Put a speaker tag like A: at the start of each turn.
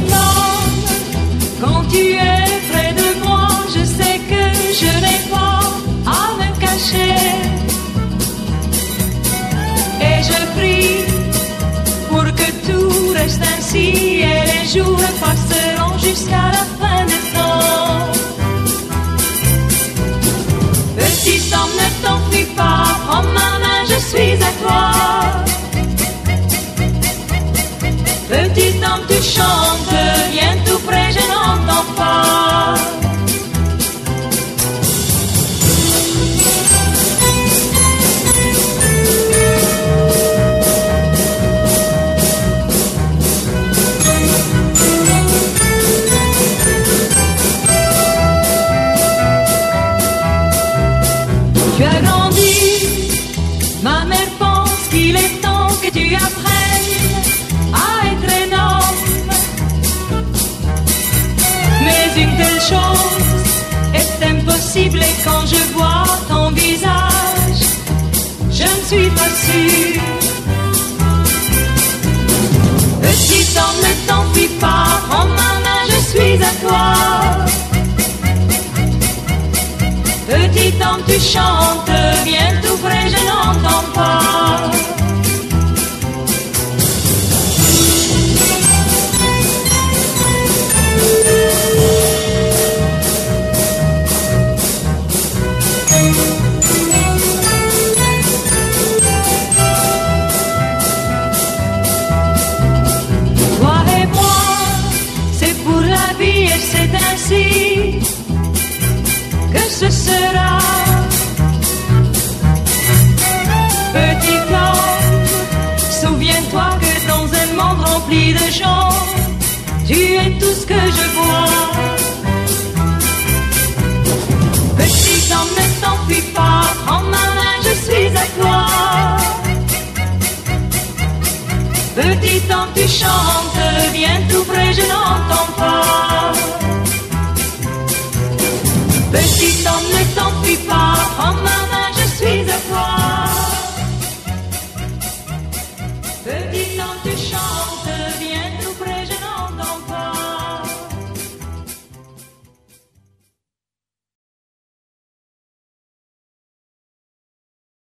A: Petit homme, quand tu es près de moi, je sais que je n'ai pas à me cacher. Et je prie pour que tout reste ainsi et les jours passeront jusqu'à la fin des temps. Petit homme, ne t'enfuis pas, prends ma main, je suis à toi. Petit homme, tu chantes, viens tout près, je n'entends pas. Tu as grandi, ma mère pense qu'il est temps que tu apprennes à être un homme. Mais une telle chose est impossible et quand je vois ton visage, je ne suis pas sûre. Petit homme, ne t'enfuis pas, prends ma main, je suis à toi. Petit homme, tu chantes, viens tout près, je n'entends pas. Toi et moi, c'est pour la vie et c'est ainsi que ce sera. Petit homme, souviens-toi que dans un monde rempli de gens, tu es tout ce que je vois. Petit homme, ne t'enfuis pas, prends ma main, je suis à toi. Petit homme, tu chantes, viens tout près, je n'entends pas. Petit homme, ne t'enfuis pas, prends ma main.